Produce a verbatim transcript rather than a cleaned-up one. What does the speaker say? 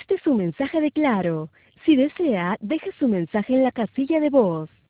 Este es un mensaje de Claro. Si desea, deje su mensaje en la casilla de voz.